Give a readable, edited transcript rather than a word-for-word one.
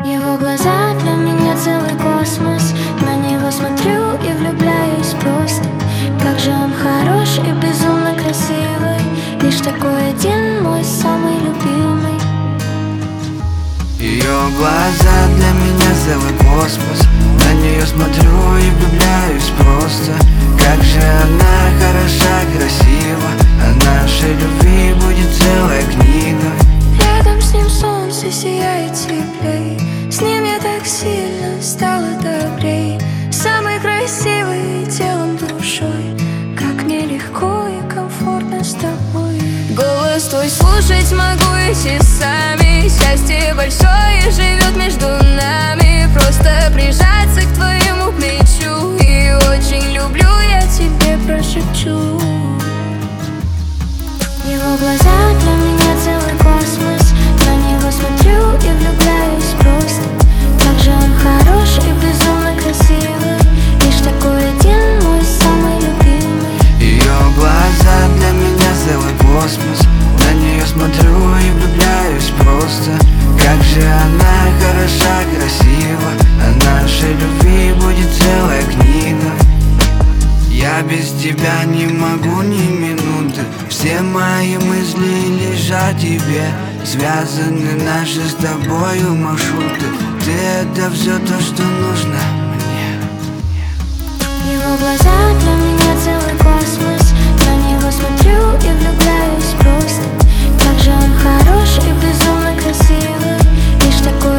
Его глаза для меня целый космос. На него смотрю и влюбляюсь просто. Как же он хорош и безумно красивый. Лишь такой один мой самый любимый. Ее глаза для меня целый космос. На нее смотрю и влюбляюсь просто. Как же она хороша, красива. О нашей любви будет целая книга. Рядом с ним солнце сияет теплей. С ним я так сильно стала добрей. Самый красивый телом, душой. Как мне легко и комфортно с тобой. Голос твой слушать могу и часами. Счастье большое живет между нами. Просто прижаться к твоему плечу. И очень люблю, я тебе прошепчу. Его глаза для меня целый космос. На него смотрю и влюбляюсь просто. Как же он хорош и безумно красивый. Лишь такой один мой самый любимый. Ее глаза для меня целый космос. На нее смотрю и влюбляюсь просто. Как же она хороша, красива. О нашей любви будет целая книга. Я без тебя не могу ни минуты. Все мои мысли лежат в тебе. Связаны наши с тобою маршруты. Ты это все то, что нужно мне. Его глаза для меня целый космос. На него смотрю и влюбляюсь просто. Как же он хорош и безумно красивый. Лишь такой